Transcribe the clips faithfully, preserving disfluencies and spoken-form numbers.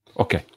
Ok.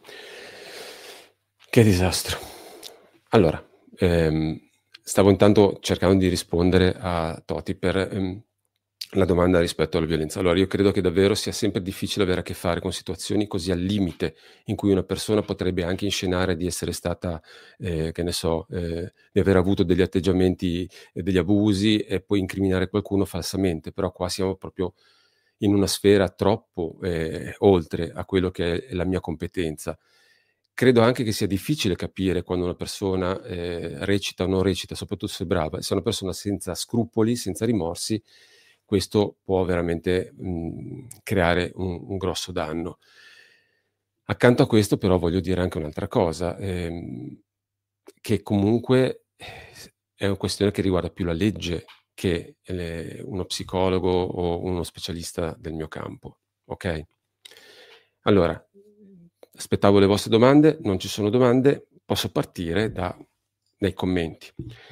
Che disastro. Allora, ehm, stavo intanto cercando di rispondere a Toti per ehm, la domanda rispetto alla violenza. Allora, io credo che davvero sia sempre difficile avere a che fare con situazioni così al limite, in cui una persona potrebbe anche inscenare di essere stata, eh, che ne so, eh, di aver avuto degli atteggiamenti e degli abusi e poi incriminare qualcuno falsamente, però qua siamo proprio in una sfera troppo eh, oltre a quello che è la mia competenza. Credo anche che sia difficile capire quando una persona eh, recita o non recita, soprattutto se è brava. Se è una persona senza scrupoli, senza rimorsi, questo può veramente mh, creare un, un grosso danno. Accanto a questo però voglio dire anche un'altra cosa, ehm, che comunque eh, è una questione che riguarda più la legge che le- uno psicologo o uno specialista del mio campo, ok? Allora, aspettavo le vostre domande, non ci sono domande, posso partire da- dai commenti.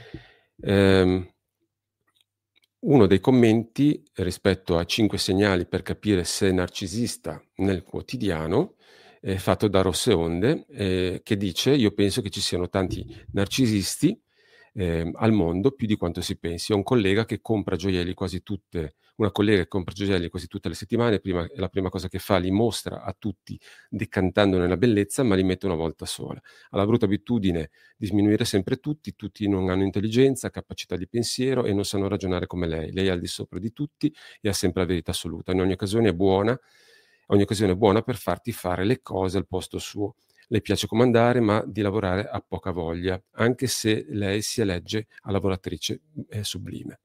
Ehm, Uno dei commenti rispetto a cinque segnali per capire se è narcisista nel quotidiano è fatto da Rosseonde, eh, che dice: io penso che ci siano tanti narcisisti eh, al mondo, più di quanto si pensi. Ho un collega che compra gioielli quasi tutte, una collega che compra gioielli quasi tutte le settimane, prima, la prima cosa che fa li mostra a tutti decantandone la bellezza, ma li mette una volta sola. Ha la brutta abitudine di sminuire sempre tutti, tutti non hanno intelligenza, capacità di pensiero e non sanno ragionare come lei. Lei è al di sopra di tutti e ha sempre la verità assoluta. In ogni occasione è buona, ogni occasione è buona per farti fare le cose al posto suo. Le piace comandare, ma di lavorare ha poca voglia, anche se lei si elegge a lavoratrice eh, sublime.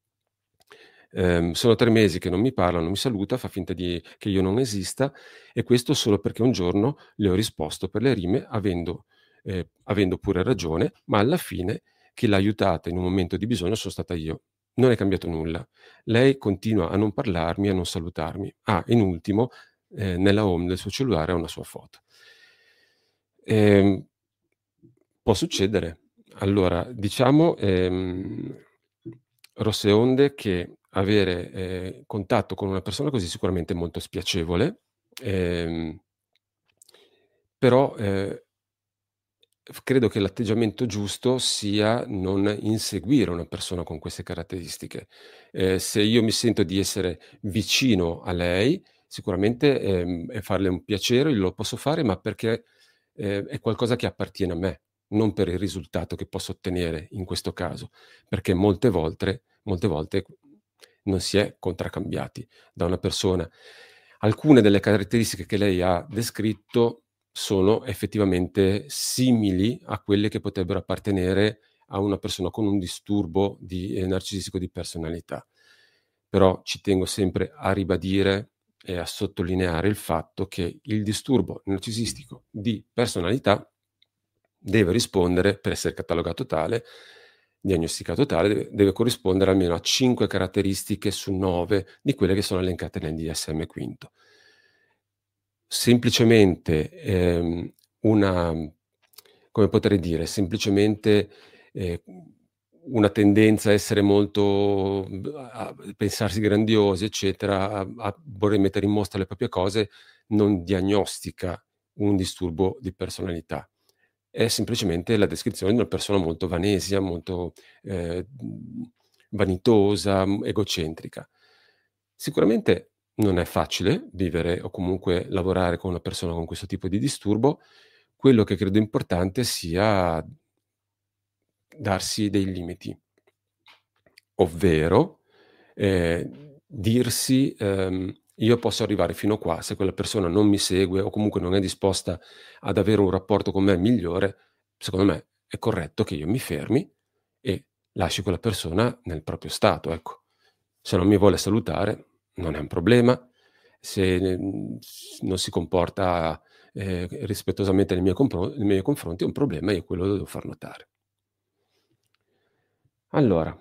Ehm, sono tre mesi che non mi parla, non mi saluta, fa finta di, che io non esista, e questo solo perché un giorno le ho risposto per le rime, avendo, eh, avendo pure ragione, ma alla fine chi l'ha aiutata in un momento di bisogno sono stata io. Non è cambiato nulla. Lei continua a non parlarmi, a non salutarmi. Ah, in ultimo, eh, nella home del suo cellulare ha una sua foto. Ehm, Può succedere. Allora, diciamo, ehm, rosse onde, che avere eh, contatto con una persona così sicuramente è molto spiacevole, ehm, però eh, f- credo che l'atteggiamento giusto sia non inseguire una persona con queste caratteristiche. Eh, se io mi sento di essere vicino a lei, sicuramente ehm, è farle un piacere, lo posso fare, ma perché eh, è qualcosa che appartiene a me, non per il risultato che posso ottenere in questo caso, perché molte volte, molte volte non si è contraccambiati da una persona. Alcune delle caratteristiche che lei ha descritto sono effettivamente simili a quelle che potrebbero appartenere a una persona con un disturbo di, eh, narcisistico di personalità. Però ci tengo sempre a ribadire e a sottolineare il fatto che il disturbo narcisistico di personalità deve rispondere, per essere catalogato tale, diagnosticato tale, deve, deve corrispondere almeno a cinque caratteristiche su nove di quelle che sono elencate nel D S M quinto. Semplicemente ehm, una, come potrei dire, semplicemente eh, una tendenza a essere molto, a pensarsi grandiosi, eccetera, a, a voler mettere in mostra le proprie cose, non diagnostica un disturbo di personalità. È semplicemente la descrizione di una persona molto vanesia, molto eh, vanitosa, egocentrica. Sicuramente non è facile vivere o comunque lavorare con una persona con questo tipo di disturbo. Quello che credo importante sia darsi dei limiti, ovvero eh, dirsi ehm, io posso arrivare fino a qua, se quella persona non mi segue o comunque non è disposta ad avere un rapporto con me migliore, secondo me è corretto che io mi fermi e lasci quella persona nel proprio stato, ecco. Se non mi vuole salutare non è un problema, se mm, non si comporta eh, rispettosamente nei miei, compro- nei miei confronti è un problema e io quello lo devo far notare. Allora,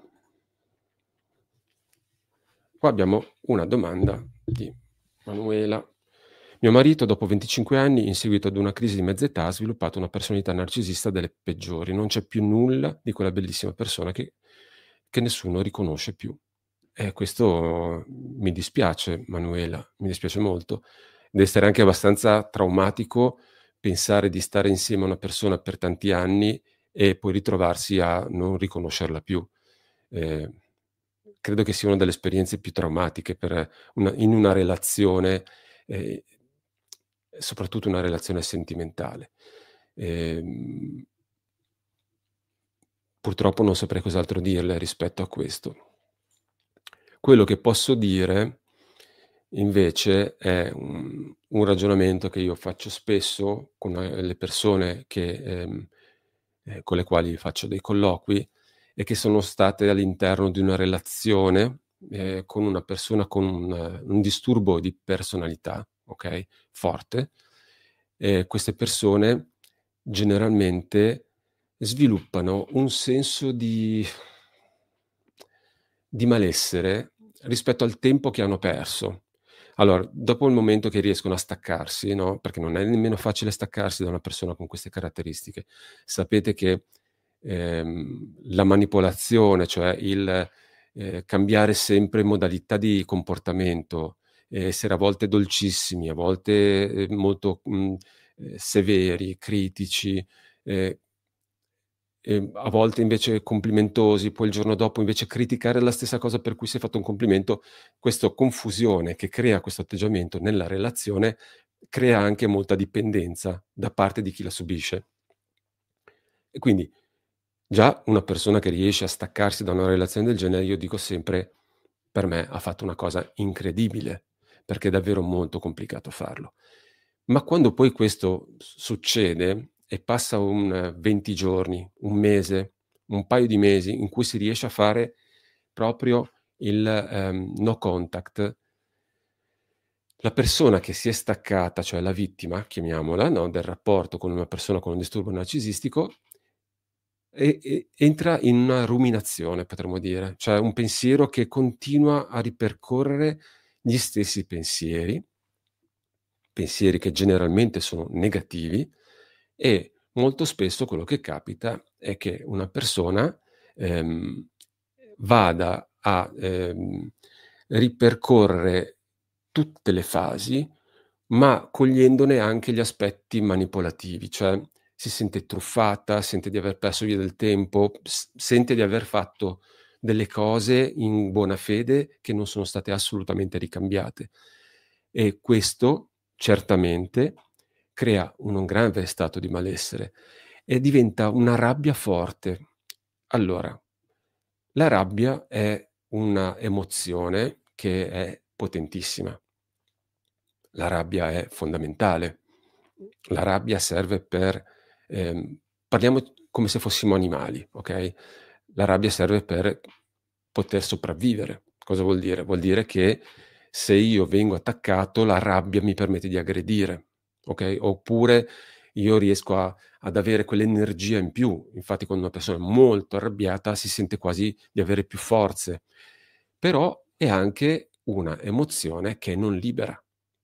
qua abbiamo una domanda di Manuela. Mio marito, dopo venticinque anni, in seguito ad una crisi di mezza età, ha sviluppato una personalità narcisista delle peggiori. Non c'è più nulla di quella bellissima persona che, che nessuno riconosce più. E questo mi dispiace, Manuela, mi dispiace molto. deve essere anche abbastanza traumatico pensare di stare insieme a una persona per tanti anni e poi ritrovarsi a non riconoscerla più. Ehm, credo che sia una delle esperienze più traumatiche per una in una relazione, ehm, soprattutto una relazione sentimentale. Ehm Purtroppo non saprei cos'altro dirle rispetto a questo. Quello che posso dire invece è un un ragionamento che io faccio spesso con, ehm, le persone che ehm, ehm, con le quali faccio dei colloqui e che sono state all'interno di una relazione, ehm, con una persona con un un disturbo di personalità, okay, forte. E queste persone generalmente sviluppano un senso di di malessere rispetto al tempo che hanno perso. Allora, dopo il momento che riescono a staccarsi, no, perché non è nemmeno facile staccarsi da una persona con queste caratteristiche. Sapete che, ehm, la manipolazione, cioè il, ehm, cambiare sempre modalità di comportamento, essere a volte dolcissimi, a volte, ehm, molto, mhmm, ehm, severi, critici, ehm Ehm, a volte invece complimentosi, poi il giorno dopo invece criticare la stessa cosa per cui si è fatto un complimento, questo confusione che crea questo atteggiamento nella relazione, crea anche molta dipendenza da parte di chi la subisce. E quindi già una persona che riesce a staccarsi da una relazione del genere, io dico sempre, per me ha fatto una cosa incredibile, perché è davvero molto complicato farlo. Ma quando poi questo s succede e passa un venti giorni, un mese, un paio di mesi in cui si riesce a fare proprio il, ehm, no contact, la persona che si è staccata, cioè la vittima, chiamiamola, no, del rapporto con una persona con un disturbo narcisistico, e e entra in una ruminazione, potremmo dire, cioè un pensiero che continua a ripercorrere gli stessi pensieri, pensieri che generalmente sono negativi e molto spesso quello che capita è che una persona, ehm, vada a, ehm, ripercorrere tutte le fasi, ma cogliendone anche gli aspetti manipolativi, cioè si sente truffata, sente di aver perso via del tempo, s sente di aver fatto delle cose in buona fede che non sono state assolutamente ricambiate. E questo certamente crea un grave stato di malessere e diventa una rabbia forte. Allora, la rabbia è una emozione che è potentissima. La rabbia è fondamentale. La rabbia serve per ehm, parliamo come se fossimo animali, okay, la rabbia serve per poter sopravvivere. Cosa vuol dire? Vuol dire che se io vengo attaccato, la rabbia mi permette di aggredire, okay, oppure io riesco a ad avere quell'energia in più. Infatti quando una persona è molto arrabbiata si sente quasi di avere più forze, però è anche una emozione che non libera.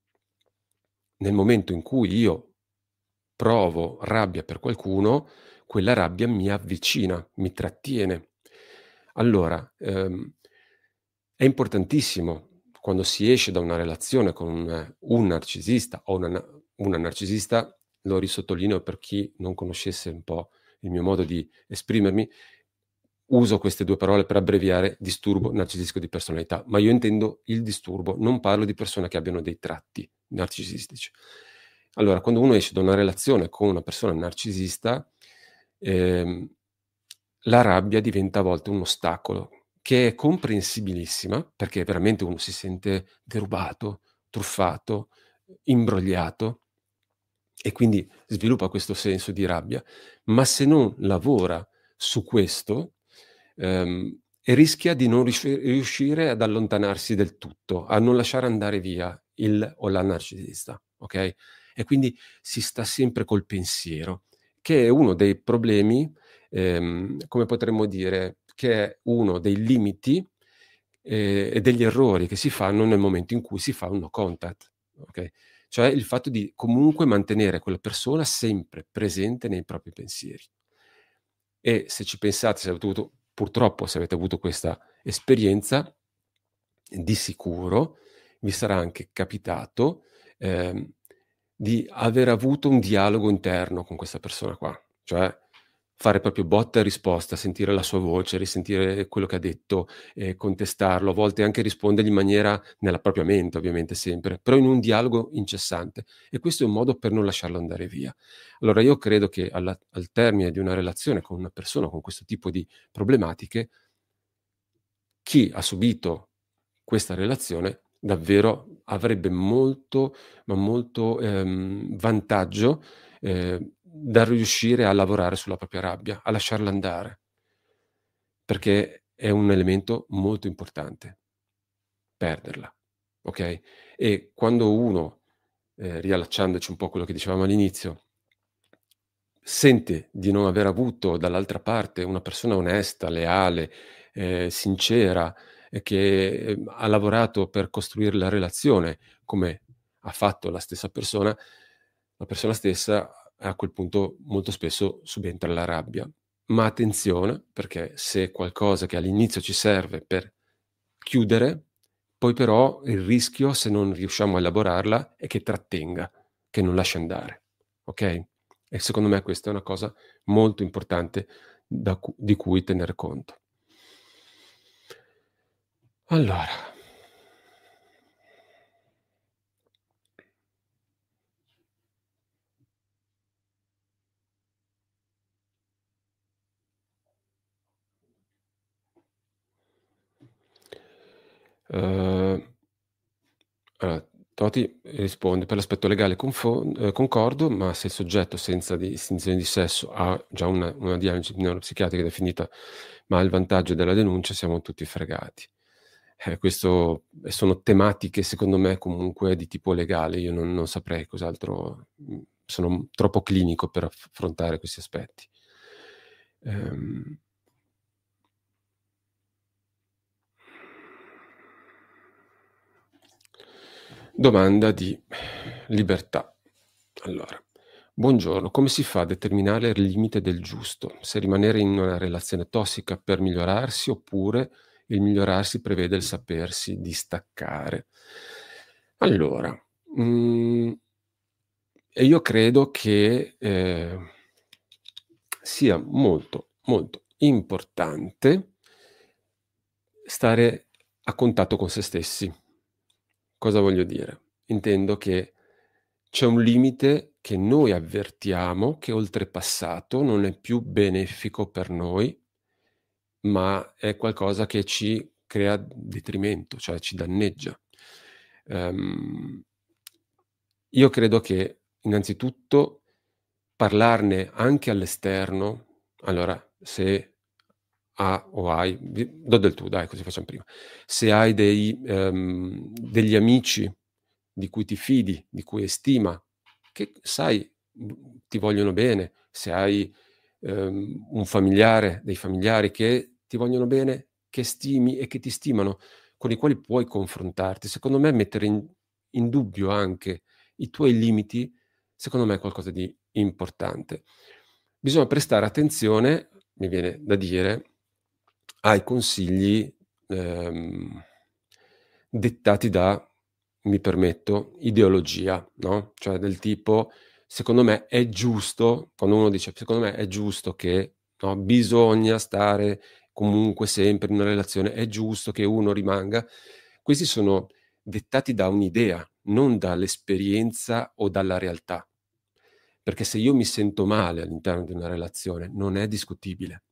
Nel momento in cui io provo rabbia per qualcuno, quella rabbia mi avvicina, mi trattiene. Allora, ehm, è importantissimo quando si esce da una relazione con un un narcisista o una na una narcisista, lo risottolineo per chi non conoscesse un po' il mio modo di esprimermi, uso queste due parole per abbreviare disturbo narcisistico di personalità, ma io intendo il disturbo, non parlo di persone che abbiano dei tratti narcisistici. Allora, quando uno esce da una relazione con una persona narcisista, ehm, la rabbia diventa a volte un ostacolo, che è comprensibilissima, perché veramente uno si sente derubato, truffato, imbrogliato e quindi sviluppa questo senso di rabbia, ma se non lavora su questo, ehm, rischia di non riusci riuscire ad allontanarsi del tutto, a non lasciare andare via il o la narcisista, okay, e quindi si sta sempre col pensiero, che è uno dei problemi, ehm, come potremmo dire, che è uno dei limiti, ehm, e degli errori che si fanno nel momento in cui si fa un no contact, okay, cioè il fatto di comunque mantenere quella persona sempre presente nei propri pensieri. E se ci pensate, se avete avuto purtroppo se avete avuto questa esperienza, di sicuro vi sarà anche capitato, ehm, di aver avuto un dialogo interno con questa persona qua, cioè fare proprio botta e risposta, sentire la sua voce, risentire quello che ha detto, ehm, contestarlo, a volte anche rispondergli in maniera nella propria mente ovviamente sempre, però in un dialogo incessante, e questo è un modo per non lasciarlo andare via. Allora io credo che alla al termine di una relazione con una persona con questo tipo di problematiche, chi ha subito questa relazione davvero avrebbe molto, ma molto, ehm, vantaggio, ehm, dal riuscire a lavorare sulla propria rabbia, a lasciarla andare, perché è un elemento molto importante, perderla, okay? E quando uno, ehm, riallacciandoci un po' a quello che dicevamo all'inizio, sente di non aver avuto dall'altra parte una persona onesta, leale, ehm, sincera, e che, ehm, ha lavorato per costruire la relazione come ha fatto la stessa persona, la persona stessa a quel punto molto spesso subentra la rabbia. Ma attenzione, perché se è qualcosa che all'inizio ci serve per chiudere, poi però il rischio, se non riusciamo a elaborarla, è che trattenga, che non lasci andare, okay? E secondo me questa è una cosa molto importante da cu di cui tener conto. Allora, uhm, allora Toti risponde: "Per l'aspetto legale confo ehm, concordo, ma se il soggetto senza distinzione di sesso ha già una una diagnosi neuropsichiatrica definita, ma ha il vantaggio della denuncia, siamo tutti fregati." Eh, questo e sono tematiche secondo me comunque di tipo legale, io non non saprei cos'altro, mhmm, sono troppo clinico per aff affrontare questi aspetti. Ehm Domanda di libertà. Allora: "Buongiorno, come si fa a determinare il limite del giusto? Se rimanere in una relazione tossica per migliorarsi, oppure il migliorarsi prevede il sapersi distaccare?" Allora, mhmm, e io credo che, ehm, sia molto, molto importante stare a contatto con se stessi. Cosa voglio dire? Intendo che c'è un limite che noi avvertiamo che oltrepassato non è più benefico per noi, ma è qualcosa che ci crea detrimento, cioè ci danneggia. Ehm, io credo che innanzitutto parlarne anche all'esterno, allora se ha o hai vi do del tu dai, così facciam prima. Se hai dei ehm, degli amici di cui ti fidi, di cui hai stima, che sai, mhmm, ti vogliono bene, se hai, ehm, un familiare, dei familiari che ti vogliono bene, che stimi e che ti stimano, con i quali puoi confrontarti. Secondo me mettere in in dubbio anche i tuoi limiti, secondo me è qualcosa di importante. Bisogna prestare attenzione, mi viene da dire, ai consigli, ehm, dettati da, mi permetto, ideologia, no, cioè del tipo: "Secondo me è giusto", quando uno dice: "Secondo me è giusto che", no, "bisogna stare comunque sempre in una relazione, è giusto che uno rimanga", questi sono dettati da un'idea, non dall'esperienza o dalla realtà. Perché se io mi sento male all'interno di una relazione, non è discutibile.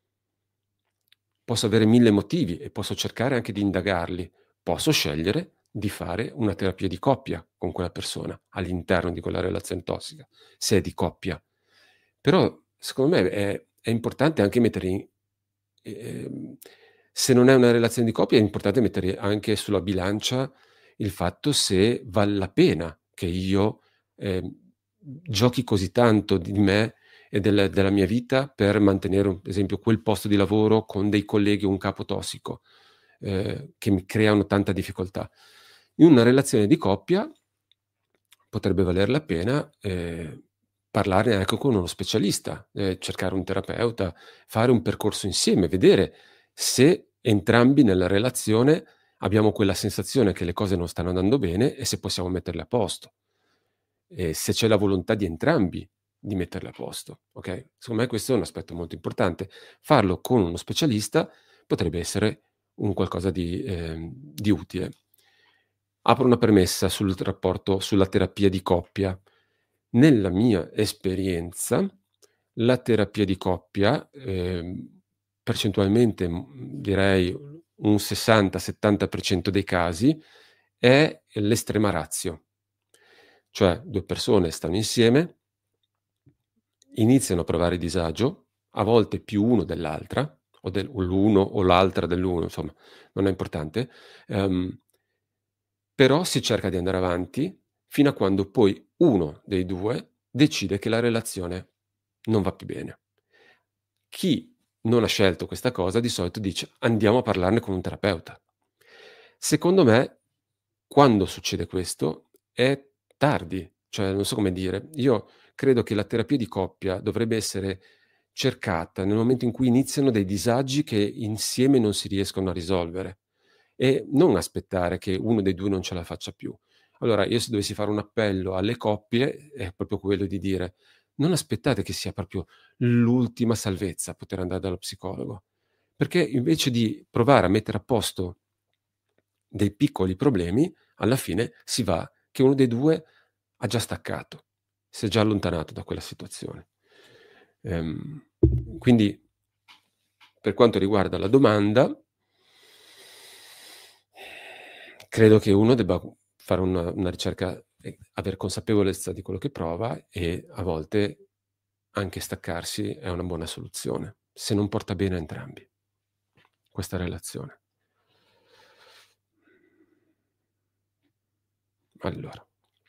Posso avere mille motivi e posso cercare anche di indagarli. Posso scegliere di fare una terapia di coppia con quella persona, all'interno di quella relazione tossica, se è di coppia. Però secondo me è è importante anche mettere in ehm, se non è una relazione di coppia, è importante mettere anche sulla bilancia il fatto se val la pena che io, ehm, giochi così tanto di me e del della mia vita per mantenere un esempio quel posto di lavoro con dei colleghi o un capo tossico, ehm, che mi creano tanta difficoltà. In una relazione di coppia potrebbe valer la pena, ehm, parlarne anche con uno specialista, ehm, cercare un terapeuta, fare un percorso insieme, vedere se entrambi nella relazione abbiamo quella sensazione che le cose non stanno andando bene e se possiamo metterle a posto. e se c'è la volontà di entrambi di metterle a posto, ok? Secondo me questo è un aspetto molto importante. Farlo con uno specialista potrebbe essere un qualcosa di, ehm, di utile. Apro una premessa sul rapporto sulla terapia di coppia. Nella mia esperienza, la terapia di coppia, ehm, percentualmente, mhmm, direi un sessanta settanta per cento dei casi, è l'estrema ratio. Cioè due persone stanno insieme iniziano a provare disagio, a volte più uno dell'altra, o del o l'uno o l'altra dell'uno, insomma, non è importante, ehm però si cerca di andare avanti fino a quando poi uno dei due decide che la relazione non va più bene. Chi non ha scelto questa cosa di solito dice: "Andiamo a parlarne con un terapeuta". Secondo me, quando succede questo è tardi, cioè non so come dire. Io credo che la terapia di coppia dovrebbe essere cercata nel momento in cui iniziano dei disagi che insieme non si riescono a risolvere e non aspettare che uno dei due non ce la faccia più. Allora, io se dovessi fare un appello alle coppie è proprio quello di dire: non aspettate che sia proprio l'ultima salvezza poter andare dallo psicologo, perché invece di provare a mettere a posto dei piccoli problemi, alla fine si va che uno dei due ha già staccato, si è già allontanato da quella situazione. Ehm, quindi per quanto riguarda la domanda credo che uno debba fare una una ricerca e aver consapevolezza di quello che prova e a volte anche staccarsi è una buona soluzione, se non porta bene a entrambi questa relazione. Allora.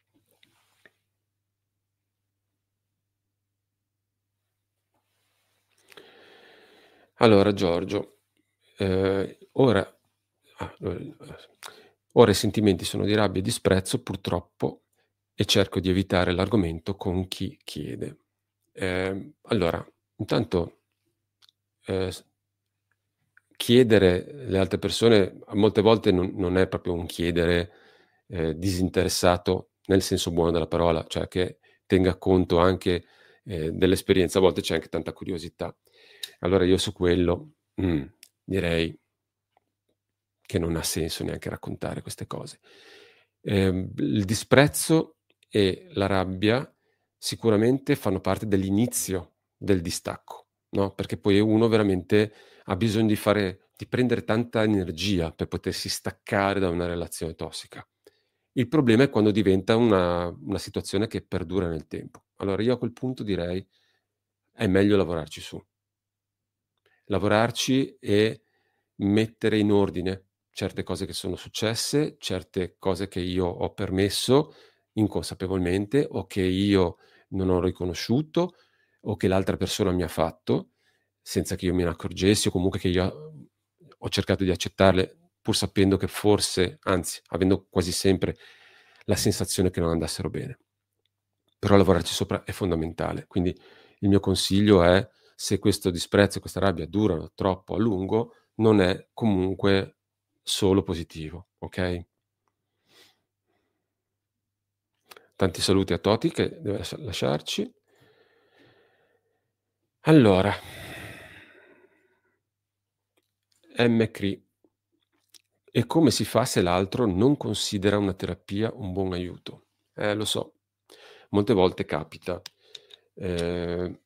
Allora Giorgio, ehm, ora ah, uhm, ora i sentimenti sono di rabbia e disprezzo purtroppo e cerco di evitare l'argomento con chi chiede. Ehm, allora intanto, ehm, s chiedere le altre persone a molte volte non non è proprio un chiedere, ehm, disinteressato nel senso buono della parola, cioè che tenga conto anche, ehm, dell'esperienza, a volte c'è anche tanta curiosità. Allora io su quello, mh, direi che non ha senso neanche raccontare queste cose. Ehm, il disprezzo e la rabbia sicuramente fanno parte dell'inizio del distacco, no, perché poi uno veramente ha bisogno di fare di prendere tanta energia per potersi staccare da una relazione tossica. Il problema è quando diventa una una situazione che perdura nel tempo. Allora io a quel punto direi: è meglio lavorarci su. Lavorarci e mettere in ordine certe cose che sono successe, certe cose che io ho permesso inconsapevolmente o che io non ho riconosciuto o che l'altra persona mi ha fatto senza che io me ne accorgessi o comunque che io uhm, ho cercato di accettarle pur sapendo che forse, anzi avendo quasi sempre la sensazione che non andassero bene. Però lavorarci sopra è fondamentale. Quindi il mio consiglio è: se questo disprezzo e questa rabbia durano troppo a lungo, non è comunque solo positivo, okay? Tanti saluti a Toti che deve lascia lasciarci. Allora M. Cri. E come si fa se l'altro non considera una terapia un buon aiuto? Eh, lo so. Molte volte capita. Ehm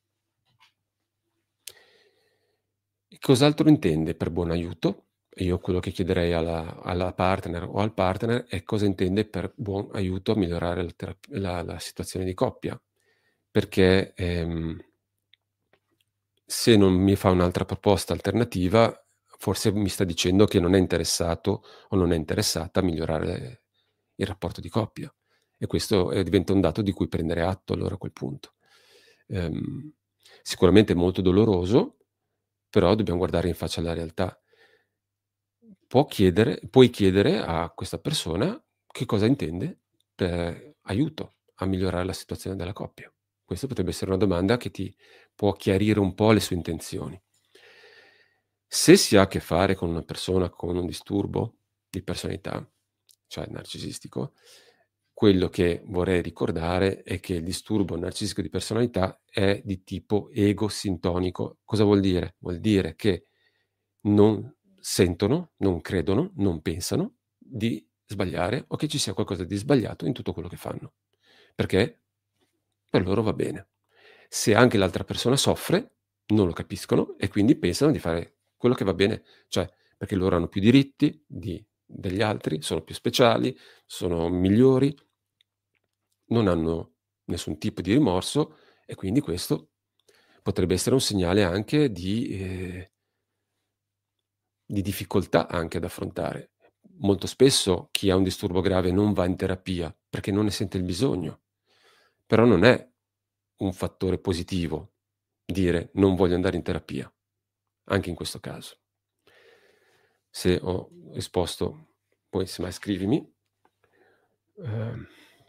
E cos'altro intende per buon aiuto? Io quello che chiederei alla alla partner o al partner è cosa intende per buon aiuto a migliorare la terap la la situazione di coppia. Perché, ehm se non mi fa un'altra proposta alternativa, forse mi sta dicendo che non è interessato o non è interessata a migliorare il rapporto di coppia. E questo, ehm, diventa un dato di cui prendere atto allora a quel punto. Ehm, sicuramente è molto doloroso, però dobbiam guardare in faccia alla realtà. Può chiedere puoi chiedere a questa persona che cosa intende per aiuto a migliorare la situazione della coppia. Questo potrebbe essere una domanda che ti può chiarire un po' le sue intenzioni. Se si ha a che fare con una persona con un disturbo di personalità, cioè narcisistico, quello che vorrei ricordare è che il disturbo narcisistico di personalità è di tipo ego-sintonico. Cosa vuol dire? Vuol dire che non sentono, non credono, non pensano di sbagliare o che ci sia qualcosa di sbagliato in tutto quello che fanno, perché per loro va bene. Se anche l'altra persona soffre, non lo capiscono e quindi pensano di fare quello che va bene, cioè perché loro hanno più diritti di, degli altri, sono più speciali, sono migliori, non hanno nessun tipo di rimorso e quindi questo potrebbe essere un segnale anche di, eh, di difficoltà anche ad affrontare. Molto spesso chi ha un disturbo grave non va in terapia perché non ne sente il bisogno, però non è un fattore positivo dire non voglio andare in terapia, anche in questo caso. Se ho risposto, poi semmai scrivimi. Eh,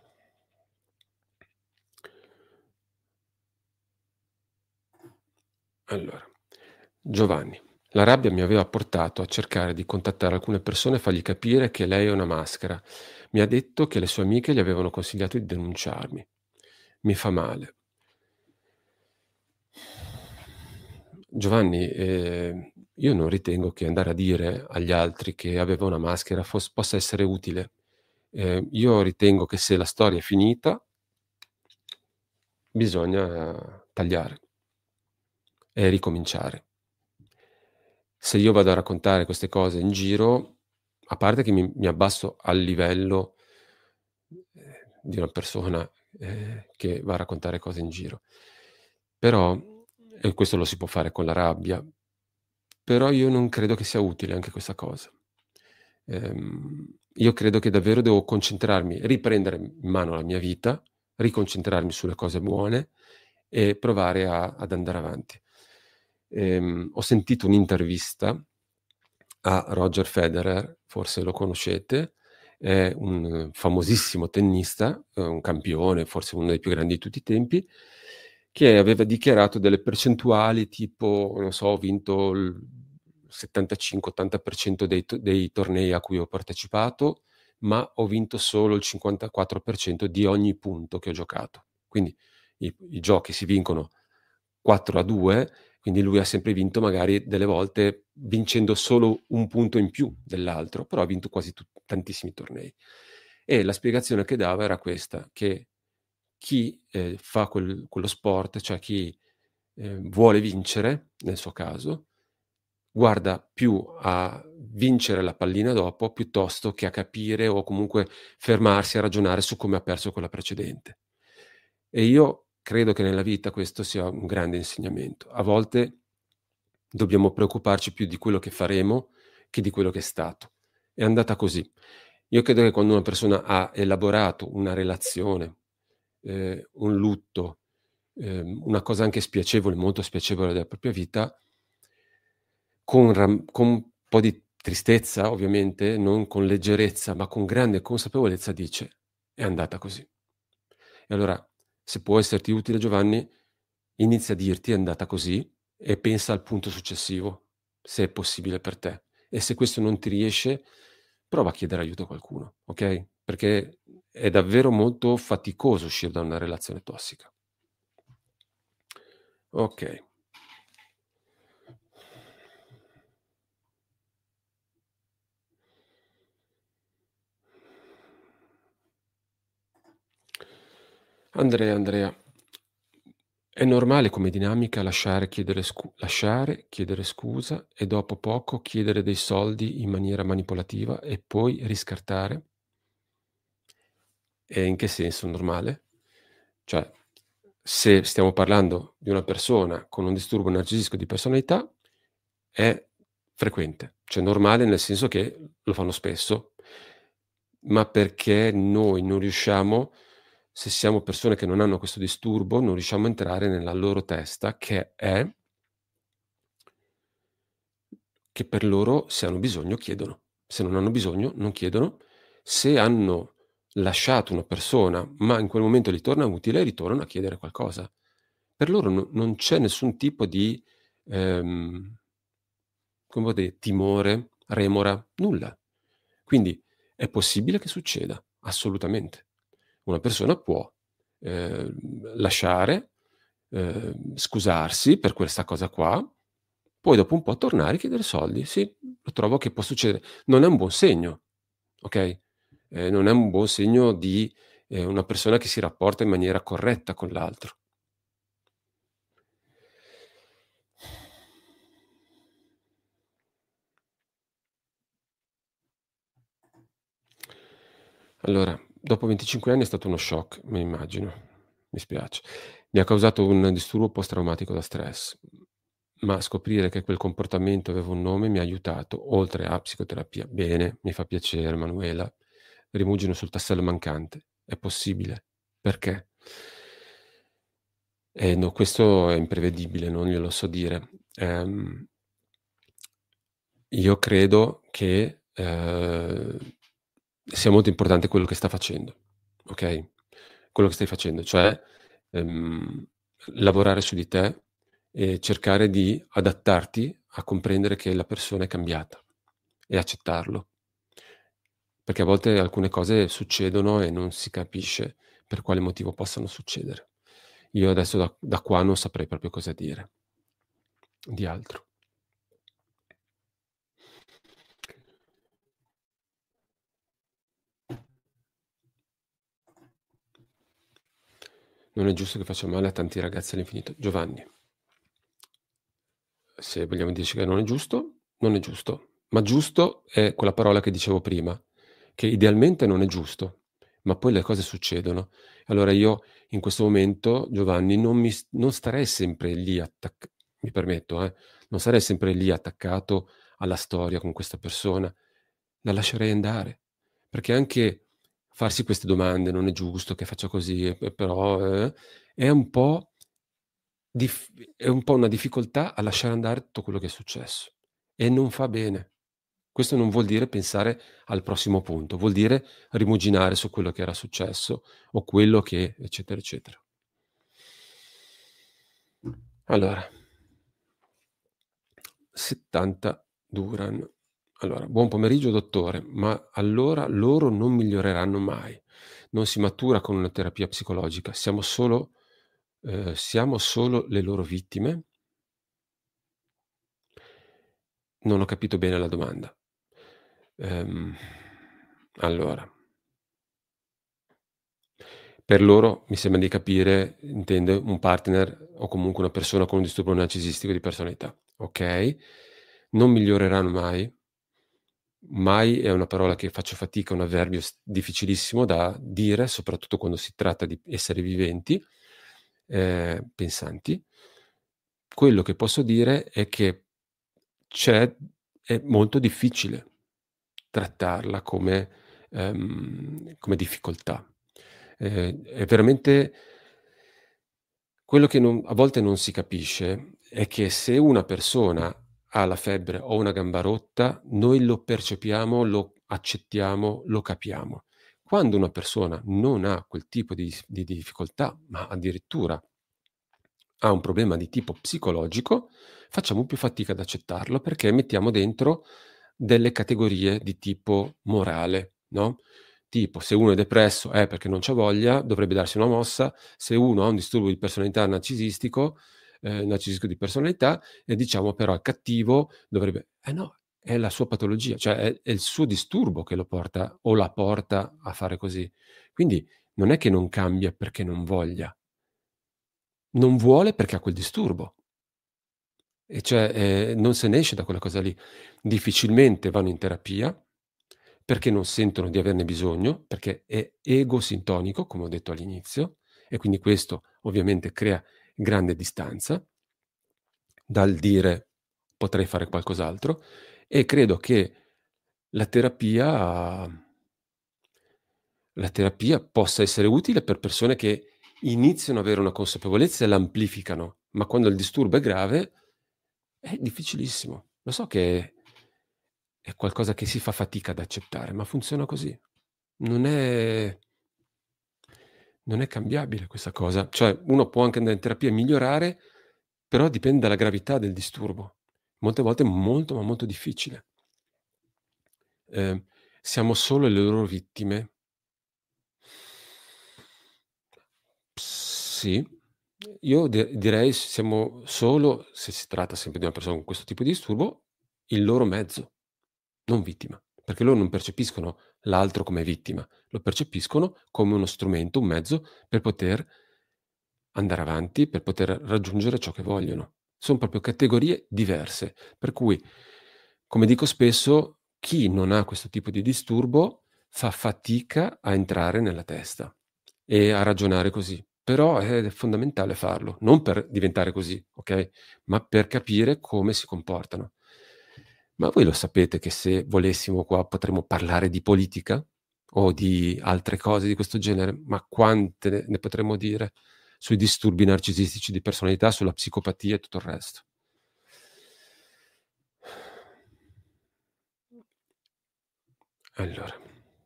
allora, Giovanni, la rabbia mi aveva portato a cercare di contattare alcune persone e fargli capire che lei è una maschera. Mi ha detto che le sue amiche gli avevano consigliato di denunciarmi. Mi fa male. Giovanni, eh, io non ritengo che andare a dire agli altri che aveva una maschera fos- possa essere utile. Eh, io ritengo che se la storia è finita, bisogna tagliare e ricominciare. Se io vado a raccontare queste cose in giro, a parte che mi, mi abbasso al livello eh, di una persona eh, che va a raccontare cose in giro, però, e questo lo si può fare con la rabbia, però io non credo che sia utile anche questa cosa. Ehm, io credo che davvero devo concentrarmi, riprendere in mano la mia vita, riconcentrarmi sulle cose buone e provare a, ad andare avanti. Ehm, ho sentito un'intervista a Roger Federer, forse lo conoscete, è un famosissimo tennista, eh, un campione, forse uno dei più grandi di tutti i tempi, che aveva dichiarato delle percentuali tipo, non so, ho vinto il settantacinque ottanta per cento dei, to- dei tornei a cui ho partecipato, ma ho vinto solo il cinquantaquattro per cento di ogni punto che ho giocato. Quindi i, i giochi si vincono quattro a due, quindi lui ha sempre vinto magari delle volte vincendo solo un punto in più dell'altro, però ha vinto quasi tut- tantissimi tornei. E la spiegazione che dava era questa, che chi eh, fa quel- quello sport, cioè chi eh, vuole vincere, nel suo caso, guarda più a vincere la pallina dopo piuttosto che a capire o comunque fermarsi a ragionare su come ha perso quella precedente. E io credo che nella vita questo sia un grande insegnamento. A volte dobbiamo preoccuparci più di quello che faremo che di quello che è stato. È andata così. Io credo che quando una persona ha elaborato una relazione, eh, un lutto, ehm, una cosa anche spiacevole, molto spiacevole della propria vita, con, ram- con un po' di tristezza, ovviamente, non con leggerezza, ma con grande consapevolezza, dice: è andata così. E allora, se può esserti utile, Giovanni, inizia a dirti: è andata così, e pensa al punto successivo, se è possibile per te. E se questo non ti riesce, prova a chiedere aiuto a qualcuno, ok? Perché è davvero molto faticoso uscire da una relazione tossica. Ok. Andrea, Andrea, è normale come dinamica lasciare chiedere, scu- lasciare, chiedere scusa e dopo poco chiedere dei soldi in maniera manipolativa e poi riscartare? E in che senso normale? Cioè, se stiamo parlando di una persona con un disturbo narcisistico di personalità, è frequente, cioè normale nel senso che lo fanno spesso, ma perché noi non riusciamo, se siamo persone che non hanno questo disturbo, non riusciamo a entrare nella loro testa, che è che per loro, se hanno bisogno, chiedono. Se non hanno bisogno, non chiedono. Se hanno lasciato una persona, ma in quel momento gli torna utile, ritornano a chiedere qualcosa. Per loro no- non c'è nessun tipo di, ehm, come vuol dire, timore, remora, nulla. Quindi è possibile che succeda, assolutamente. una persona può eh, lasciare, eh, scusarsi per questa cosa qua, poi dopo un po' tornare e chiedere soldi. Sì, lo trovo che può succedere. Non è un buon segno, ok? Eh, non è un buon segno di eh, una persona che si rapporta in maniera corretta con l'altro. Allora, dopo venticinque anni è stato uno shock, mi immagino, mi spiace. Mi ha causato un disturbo post-traumatico da stress, ma scoprire che quel comportamento aveva un nome mi ha aiutato, oltre a psicoterapia. Bene, mi fa piacere, Manuela. Rimugino sul tassello mancante. È possibile. Perché? Eh, no, questo è imprevedibile, non glielo so dire. Ehm, io credo che eh, sia molto importante quello che sta facendo, ok? Quello che stai facendo, cioè ehm, lavorare su di te e cercare di adattarti a comprendere che la persona è cambiata e accettarlo. Perché a volte alcune cose succedono e non si capisce per quale motivo possano succedere. Io adesso da, da qua non saprei proprio cosa dire di altro. Non è giusto che faccia male a tanti ragazzi all'infinito. Giovanni, se vogliamo dirci che non è giusto, non è giusto. Ma giusto è quella parola che dicevo prima, che idealmente non è giusto, ma poi le cose succedono. Allora io in questo momento, Giovanni, non, mi, non starei sempre lì attaccato, mi permetto, eh, non sarei sempre lì attaccato alla storia con questa persona, la lascerei andare, perché anche farsi queste domande non è giusto che faccia così, eh, però eh, è un po' dif- è un po' una difficoltà a lasciare andare tutto quello che è successo e non fa bene. Questo non vuol dire pensare al prossimo punto, vuol dire rimuginare su quello che era successo o quello che, eccetera, eccetera. Allora, settanta Duran. Allora, buon pomeriggio dottore, ma allora loro non miglioreranno mai. Non si matura con una terapia psicologica, siamo solo, eh, siamo solo le loro vittime? Non ho capito bene la domanda. Ehm, allora, per loro mi sembra di capire, intende un partner o comunque una persona con un disturbo narcisistico di personalità. Ok? Non miglioreranno mai. Mai è una parola che faccio fatica, un avverbio s- difficilissimo da dire, soprattutto quando si tratta di esseri viventi, eh, pensanti. Quello che posso dire è che c'è, è molto difficile trattarla come, ehm, come difficoltà. Eh, è veramente quello che non- a volte non si capisce è che se una persona ha la febbre o una gamba rotta, noi lo percepiamo, lo accettiamo, lo capiamo. Quando una persona non ha quel tipo di, di difficoltà, ma addirittura ha un problema di tipo psicologico, facciamo più fatica ad accettarlo perché mettiamo dentro delle categorie di tipo morale, no? Tipo, se uno è depresso è perché non c'ha voglia, dovrebbe darsi una mossa. Se uno ha un disturbo di personalità narcisistico, eh, narcisistico di personalità, e diciamo però è cattivo, dovrebbe... Eh no, è la sua patologia, cioè è, è il suo disturbo che lo porta o la porta a fare così. Quindi non è che non cambia perché non voglia, non vuole perché ha quel disturbo. E cioè, ehm, non se ne esce da quella cosa lì. Difficilmente vanno in terapia, perché non sentono di averne bisogno, perché è egosintonico, come ho detto all'inizio, e quindi questo ovviamente crea grande distanza dal dire: "Potrei fare qualcos'altro", e credo che la terapia la terapia possa essere utile per persone che iniziano ad avere una consapevolezza e l'amplificano, ma quando il disturbo è grave è difficilissimo. Lo so che è qualcosa che si fa fatica ad accettare, ma funziona così. Non è non è cambiabile questa cosa. Cioè, uno può anche andare in terapia e migliorare, però dipende dalla gravità del disturbo. Molte volte è molto, ma molto difficile. Ehm, siamo solo le loro vittime. Sì, io di direi siamo solo, se si tratta sempre di una persona con questo tipo di disturbo, il loro mezzo, non vittima, perché loro non percepiscono l'altro come vittima, lo percepiscono come uno strumento, un mezzo per poter andare avanti, per poter raggiungere ciò che vogliono. Son proprio categorie diverse, per cui, come dico spesso, chi non ha questo tipo di disturbo fa fatica a entrare nella testa e a ragionare così. Però è fondamentale farlo, non per diventare così, okay, ma per capire come si comportano. Ma voi lo sapete che se volessimo qua potremmo parlare di politica o di altre cose di questo genere? Ma quante ne ne potremmo dire sui disturbi narcisistici di personalità, sulla psicopatia e tutto il resto. Allora.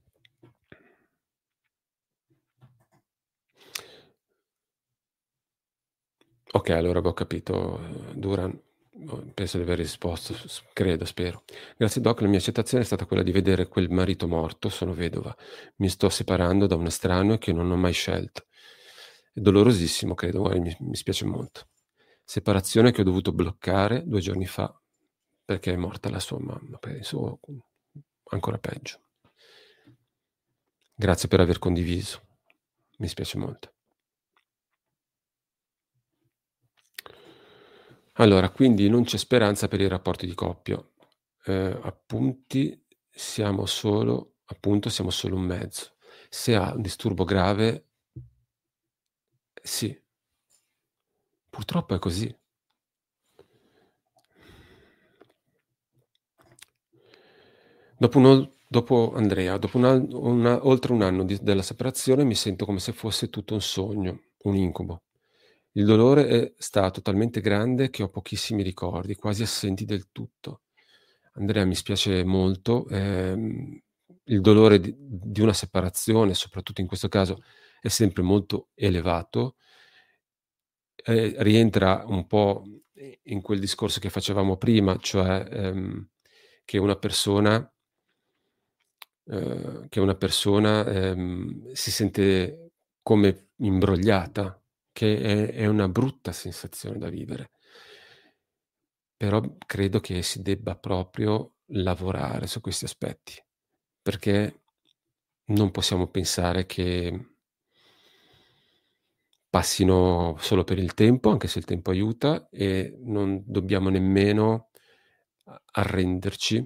Okay, allora avevo capito, uhm, Duran, uhm, penso di aver risposto, s s credo, spero. Grazie doc, la mia accettazione è stata quella di vedere quel marito morto, sono vedova. Mi sto separando da un estraneo che non ho mai scelto. È dolorosissimo credo, guardi mi mi spiace molto. Separazione che ho dovuto bloccare due giorni fa perché è morta la sua mamma, penso ancora peggio. Grazie per aver condiviso. Mi spiace molto. Allora, quindi non c'è speranza per i rapporti di coppia. Ehm, appunti siamo solo appunto siamo solo un mezzo. Se ha un disturbo grave sì. Purtroppo è così. Dopo un ol dopo Andrea, dopo un an una oltre un anno di della separazione mi sento come se fosse tutto un sogno, un incubo. Il dolore è stato talmente grande che ho pochissimi ricordi, quasi assenti del tutto. Andrea, mi spiace molto, ehm, il dolore di di una separazione, soprattutto in questo caso, è sempre molto elevato. Ehm, rientra un po' i in quel discorso che facevamo prima, cioè, ehm, che una persona ehm, che una persona, ehm, si sente come imbrogliata, che è è una brutta sensazione da vivere. Però credo che si debba proprio lavorare su questi aspetti, perché non possiamo pensare che passino solo per il tempo, anche se il tempo aiuta, e non dobbiamo nemmeno a arrenderci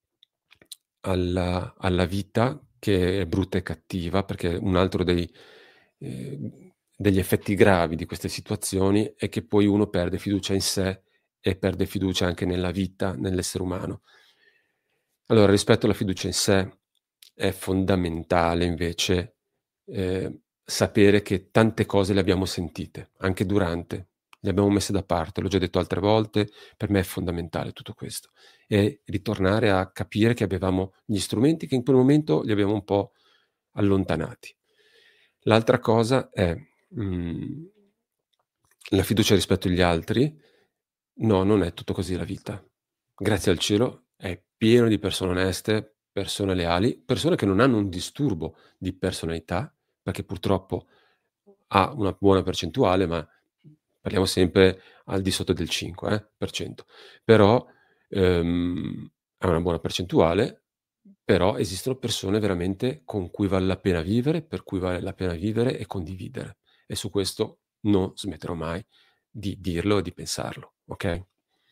alla alla vita che è brutta e cattiva, perché un altro dei ehm, degli effetti gravi di queste situazioni è che poi uno perde fiducia in sé e perde fiducia anche nella vita, nell'essere umano. Allora, rispetto alla fiducia in sé, è fondamentale invece, ehm, sapere che tante cose le abbiamo sentite, anche durante, le abbiamo messe da parte, l'ho già detto altre volte, per me è fondamentale tutto questo. E ritornare a capire che avevamo gli strumenti che in quel momento li abbiamo un po' allontanati. L'altra cosa è, mhmm, la fiducia rispetto agli altri. No, non è tutto così la vita. Grazie al cielo è pieno di persone oneste, persone leali, persone che non hanno un disturbo di personalità, perché purtroppo ha una buona percentuale, ma parliamo sempre al di sotto del cinque eh, per cento. Però, ehm, è una buona percentuale, però esistono persone veramente con cui vale la pena vivere, per cui vale la pena vivere e condividere. E su questo non smetterò mai di dirlo e di pensarlo, okay?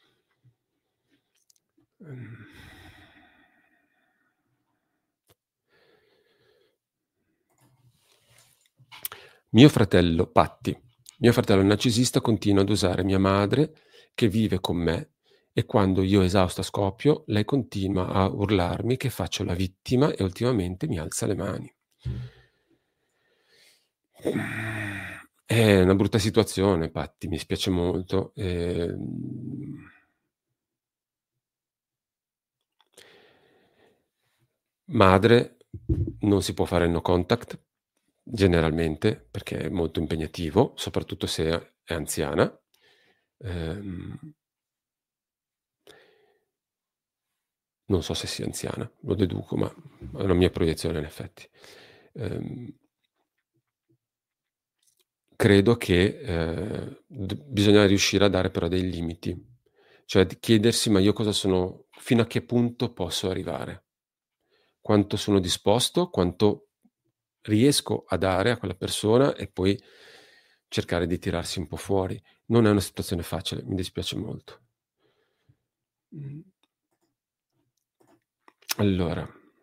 Mhmm. Mio fratello Patti. Mio fratello narcisista continua ad usare mia madre, che vive con me, e quando io esausto a scoppio, lei continua a urlarmi che faccio la vittima e ultimamente mi alza le mani. È una brutta situazione Patti, mi spiace molto, ehm Madre, non si può fare no contact, generalmente, perché è molto impegnativo, soprattutto se è anziana. Ehm non so se sia anziana, lo deduco, ma è una mia proiezione in effetti. Ehm credo che, ehm, d bisogna riuscire a dare però dei limiti. Cioè d chiedersi: "Ma io cosa sono fino a che punto posso arrivare? Quanto sono disposto, quanto riesco a dare a quella persona", e poi cercare di tirarsi un po' fuori. Non è una situazione facile, mi dispiace molto. Mh. Allora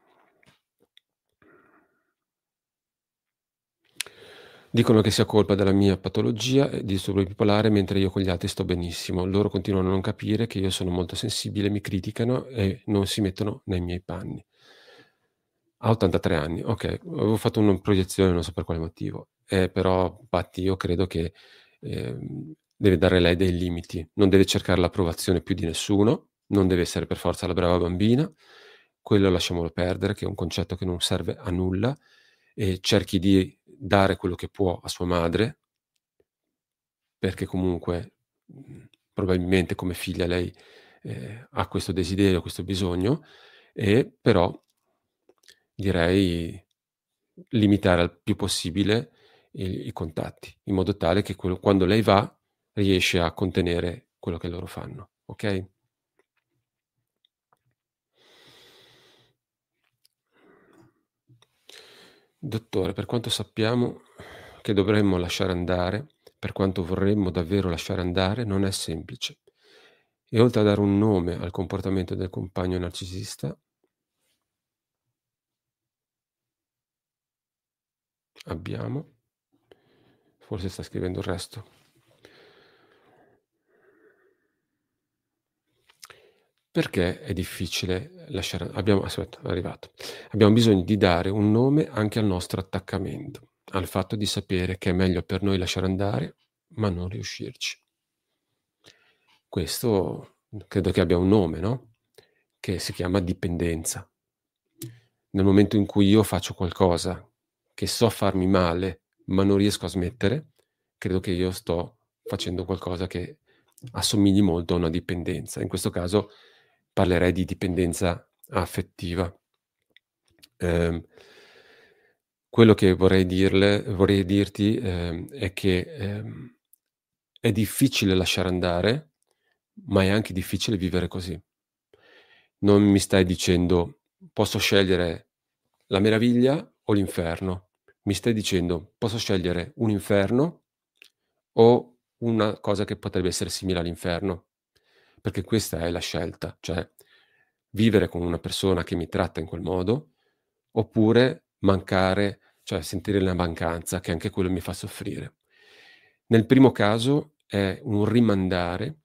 dicono che sia colpa della mia patologia e disturbo bipolare, mentre io con gli altri sto benissimo. Loro continuano a non capire che io sono molto sensibile, mi criticano e non si mettono nei miei panni. Ha ottantatré anni, okay. Avevo fatto una proiezione, non so per quale motivo. Eh, però infatti io credo che, ehm, deve dare lei dei limiti. Non deve cercare l'approvazione più di nessuno, non deve essere per forza la brava bambina. Quello lasciamolo perdere, che è un concetto che non serve a nulla, e cerchi di dare quello che può a sua madre perché comunque, mhmm, probabilmente come figlia lei, ehm, ha questo desiderio, questo bisogno, e però direi limitare al più possibile i i contatti, in modo tale che quello quando lei va, riesce a contenere quello che loro fanno, okay? Dottore, per quanto sappiamo che dovremmo lasciare andare, per quanto vorremmo davvero lasciare andare, non è semplice. E oltre a dare un nome al comportamento del compagno narcisista abbiamo forse sta scrivendo il resto. Perché è difficile lasciare abbiamo aspetta, è arrivato. Abbiamo bisogno di dare un nome anche al nostro attaccamento, al fatto di sapere che è meglio per noi lasciare andare, ma non riuscirci. Questo credo che abbia un nome, no, che si chiama dipendenza. Nel momento in cui io faccio qualcosa che so farmi male, ma non riesco a smettere, credo che io sto facendo qualcosa che assomigli molto a una dipendenza. In questo caso parlerei di dipendenza affettiva. Ehm, quello che vorrei dirle vorrei dirti, ehm, è che, ehm, è difficile lasciare andare, ma è anche difficile vivere così. Non mi stai dicendo: "Posso scegliere la meraviglia o l'inferno." Mi stai dicendo: "Posso scegliere un inferno o una cosa che potrebbe essere simile all'inferno." Perché questa è la scelta, cioè vivere con una persona che mi tratta in quel modo, oppure mancare, cioè sentire la mancanza, che anche quello mi fa soffrire. Nel primo caso è un rimandare,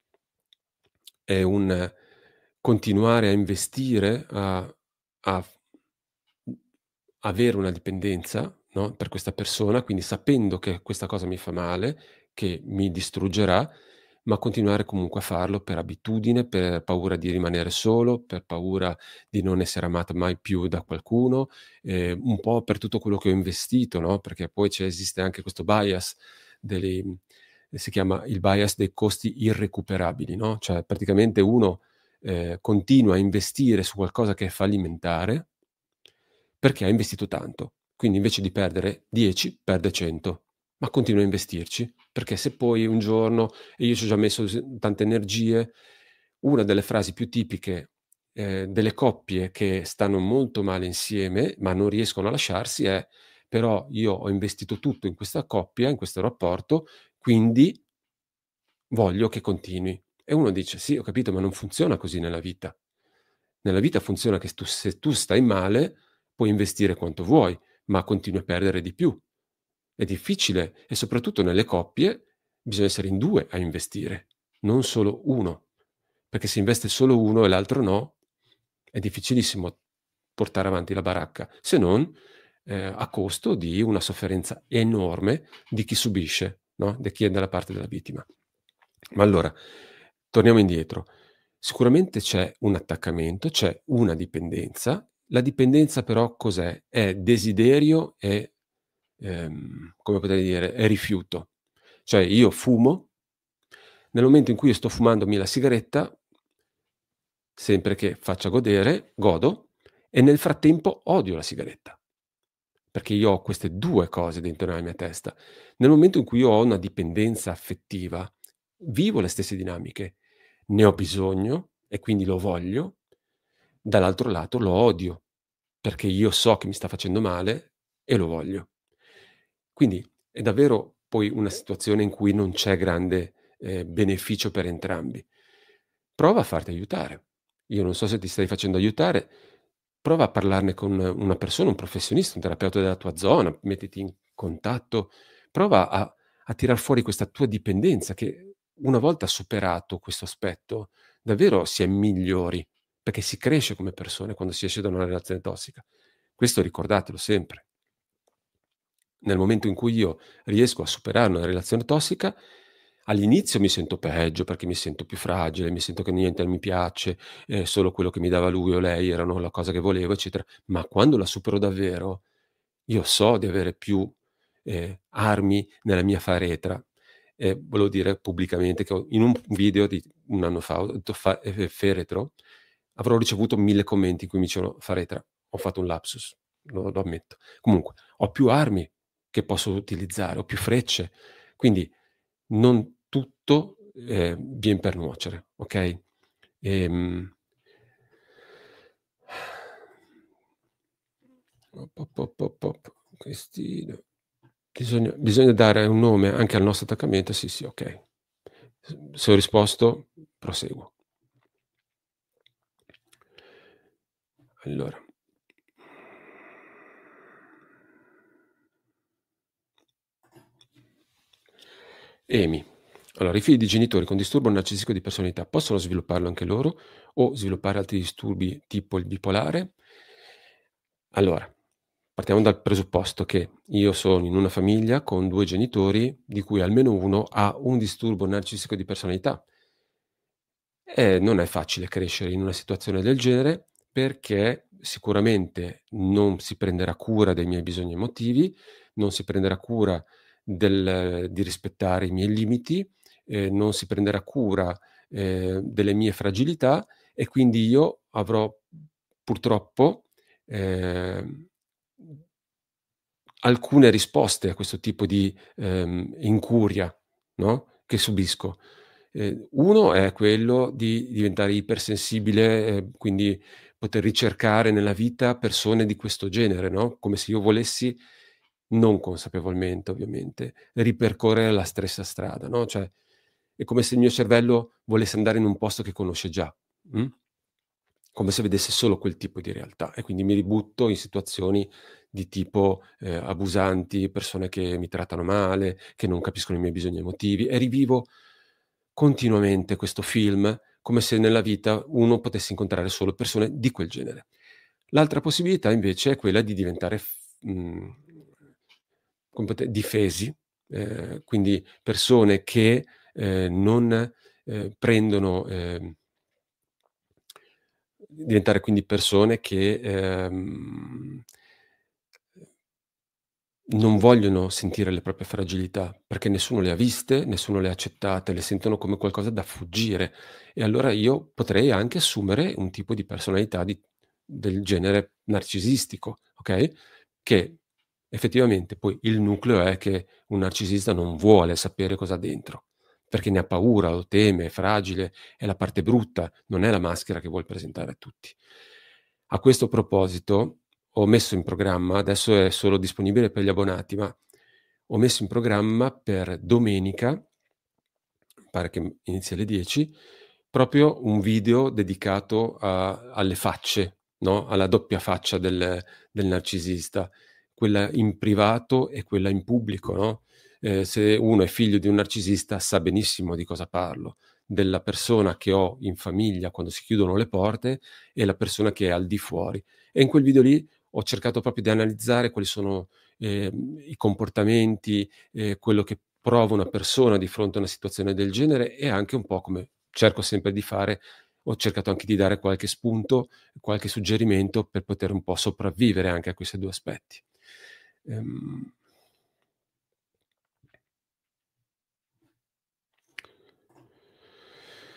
è un continuare a investire, a a f mhmm, avere una dipendenza, no, per questa persona, quindi sapendo che questa cosa mi fa male, che mi distruggerà, ma continuare comunque a farlo per abitudine, per paura di rimanere solo, per paura di non essere amato mai più da qualcuno, ehm, un po' per tutto quello che ho investito, no, perché poi c'è esiste anche questo bias dei mhmm, si chiama il bias dei costi irrecuperabili, no, cioè praticamente uno, ehm, continua a investire su qualcosa che è fallimentare perché ha investito tanto. Quindi invece di perdere dieci, perde cento, ma continua a investirci, perché se poi un giorno e io ci ho già messo s tante energie, una delle frasi più tipiche, ehm, delle coppie che stanno molto male insieme, ma non riescono a lasciarsi è: "Però io ho investito tutto in questa coppia, in questo rapporto, quindi voglio che continui." E uno dice: "Sì, ho capito, ma non funziona così nella vita. Nella vita funziona che s tu se tu stai male, puoi investire quanto vuoi, ma continui a perdere di più. È difficile e soprattutto nelle coppie bisogna essere in due a investire, non solo uno, perché se investe solo uno e l'altro no, è difficilissimo portare avanti la baracca, se non, ehm, a costo di una sofferenza enorme di chi subisce, no, di chi è dalla parte della vittima. Ma allora, torniamo indietro. Sicuramente c'è un attaccamento, c'è una dipendenza. La dipendenza però cos'è? È desiderio e, ehm, come potrei dire, è rifiuto. Cioè io fumo, nel momento in cui io sto fumandomi la sigaretta, sempre che faccia godere, godo e nel frattempo odio la sigaretta. perché io ho queste due cose dentro nella mia testa. Nel momento in cui io ho una dipendenza affettiva, vivo le stesse dinamiche, ne ho bisogno e quindi lo voglio, dall'altro lato lo odio, perché io so che mi sta facendo male e lo voglio. Quindi è davvero poi una situazione in cui non c'è grande, ehm, beneficio per entrambi. Prova a farti aiutare. Io non so se ti stai facendo aiutare, prova a parlarne con una persona, un professionista, un terapeuta della tua zona, mettiti in contatto, prova a a tirar fuori questa tua dipendenza che una volta superato questo aspetto, davvero si è migliori, perché si cresce come persone quando si esce da una relazione tossica. Questo ricordatelo sempre. Nel momento in cui io riesco a superare una relazione tossica, all'inizio mi sento peggio perché mi sento più fragile, mi sento che niente mi piace, eh, solo quello che mi dava lui o lei erano la cosa che volevo, eccetera. Ma quando la supero davvero, io so di avere più eh, armi nella mia faretra. E volevo dire pubblicamente che ho- in un video di un anno fa, ho detto fa- eh, feretro, avrò ricevuto mille commenti in cui mi dicevano faretra. Ho fatto un lapsus, lo, lo ammetto. Comunque, ho più armi che posso utilizzare, ho più frecce, quindi non tutto, ehm, vien per nuocere, okay? Ehm op, op, op, op, op, Cristina. Bisogna bisogna dare un nome anche al nostro attaccamento, sì, sì, okay. S se ho risposto, proseguo. Allora. Amy. Allora, i figli di genitori con disturbo narcisistico di personalità possono svilupparlo anche loro o sviluppare altri disturbi tipo il bipolare? Allora, partiamo dal presupposto che io sono in una famiglia con due genitori di cui almeno uno ha un disturbo narcisistico di personalità. E non è facile crescere in una situazione del genere perché sicuramente non si prenderà cura dei miei bisogni emotivi, non si prenderà cura del di rispettare i miei limiti, ehm, non si prenderà cura, ehm, delle mie fragilità e quindi io avrò purtroppo, ehm, alcune risposte a questo tipo di, ehm, incuria, no, che subisco. Ehm, uno è quello di diventare ipersensibile, ehm, quindi poter ricercare nella vita persone di questo genere, no, come se io volessi, non consapevolmente ovviamente, ripercorrere la stessa strada, no, cioè è come se il mio cervello volesse andare in un posto che conosce già, mh? Come se vedesse solo quel tipo di realtà e quindi mi ributto in situazioni di tipo, ehm, abusanti, persone che mi trattano male, che non capiscono i miei bisogni emotivi e rivivo continuamente questo film, come se nella vita uno potesse incontrare solo persone di quel genere. L'altra possibilità invece è quella di diventare f mhmm, come pote difesi, ehm, quindi persone che, ehm, non, ehm, prendono, ehm diventare quindi persone che, ehm, non vogliono sentire le proprie fragilità, perché nessuno le ha viste, nessuno le ha accettate, le sentono come qualcosa da fuggire. E allora io potrei anche assumere un tipo di personalità di del genere narcisistico, okay, che effettivamente poi il nucleo è che un narcisista non vuole sapere cosa ha dentro, perché ne ha paura, lo teme, è fragile, è la parte brutta, non è la maschera che vuol presentare a tutti. A questo proposito ho messo in programma, adesso è solo disponibile per gli abbonati, ma ho messo in programma per domenica, pare che inizia alle dieci, proprio un video dedicato a alle facce, no, alla doppia faccia del del narcisista, quella in privato e quella in pubblico, no, ehm, se uno è figlio di un narcisista sa benissimo di cosa parlo, della persona che ho in famiglia quando si chiudono le porte e la persona che è al di fuori. E in quel video lì ho cercato proprio di analizzare quali sono, ehm, i comportamenti, ehm, quello che prova una persona di fronte a una situazione del genere e anche un po' come cerco sempre di fare, ho cercato anche di dare qualche spunto, qualche suggerimento per poter un po' sopravvivere anche a questi due aspetti. Ehm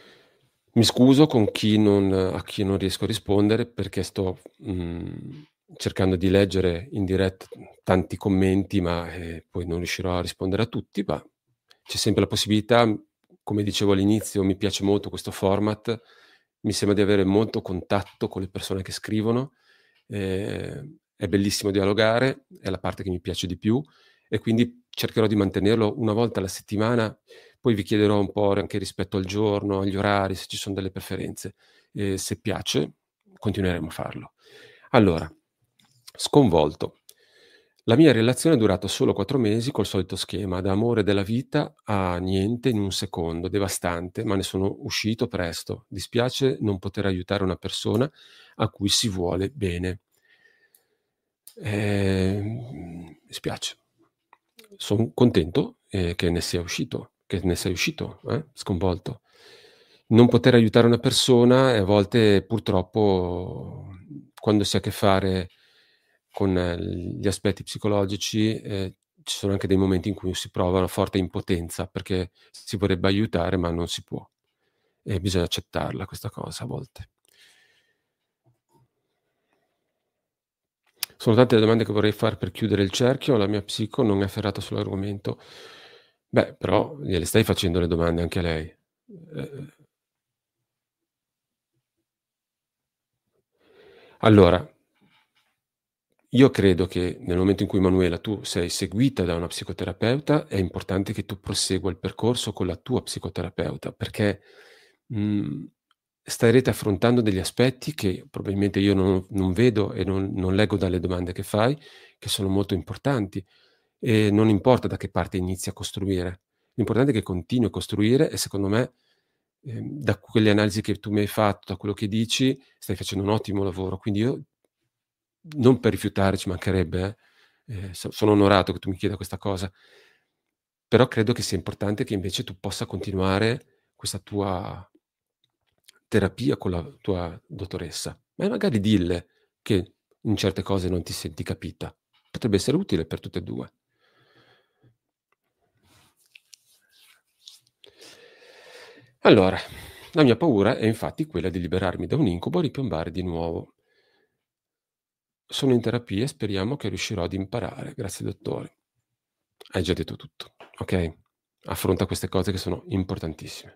Mi scuso con chi non a chi non riesco a rispondere perché sto, mhmm, cercando di leggere in diretta tanti commenti, ma, ehm, poi non riuscirò a rispondere a tutti, ma c'è sempre la possibilità, come dicevo all'inizio, mi piace molto questo format, mi sembra di avere molto contatto con le persone che scrivono, ehm, è bellissimo dialogare, è la parte che mi piace di più e quindi cercherò di mantenerlo una volta alla settimana, poi vi chiederò un po' anche rispetto al giorno, agli orari, se ci son delle preferenze. E se piace continueremo a farlo. Allora, sconvolto. La mia relazione è durata solo quattro mesi col solito schema, da amore della vita a niente in un secondo, devastante, ma ne sono uscito presto. Dispiace non poter aiutare una persona a cui si vuole bene. Ehm, mi spiace. Son contento, ehm, che ne sia uscito che ne sei uscito, eh, sconvolto. Non poter aiutare una persona e a volte purtroppo, mhmm, quando si ha a che fare con l gli aspetti psicologici, ehm, ci sono anche dei momenti in cui si prova una forte impotenza, perché si vorrebbe aiutare ma non si può. E bisogna accettarla questa cosa a volte. Sono tante le domande che vorrei far per chiudere il cerchio, la mia psico non è ferrata sull'argomento. Beh, però gliele stai facendo le domande anche a lei. Ehm Allora io credo che nel momento in cui, Manuela, tu sei seguita da una psicoterapeuta, è importante che tu prosegua il percorso con la tua psicoterapeuta, perché, mhmm, starete affrontando degli aspetti che probabilmente io non non vedo e non non leggo dalle domande che fai, che sono molto importanti. E non importa da che parte inizi a costruire, l'importante è che continui a costruire e secondo me, ehm, da quelle analisi che tu mi hai fatto, da quello che dici, stai facendo un ottimo lavoro. Quindi io non per rifiutare, ci mancherebbe eh, ehm, so sono onorato che tu mi chieda questa cosa. Però credo che sia importante che invece tu possa continuare questa tua terapia con la tua dottoressa. E magari dille che in certe cose non ti senti capita. Potrebbe essere utile per tutte e due. Allora, la mia paura è infatti quella di liberarmi da un incubo e ripiombare di nuovo. Sono in terapia e speriamo che riuscirò ad imparare. Grazie dottore. Hai già detto tutto, okay? Affronta queste cose che sono importantissime.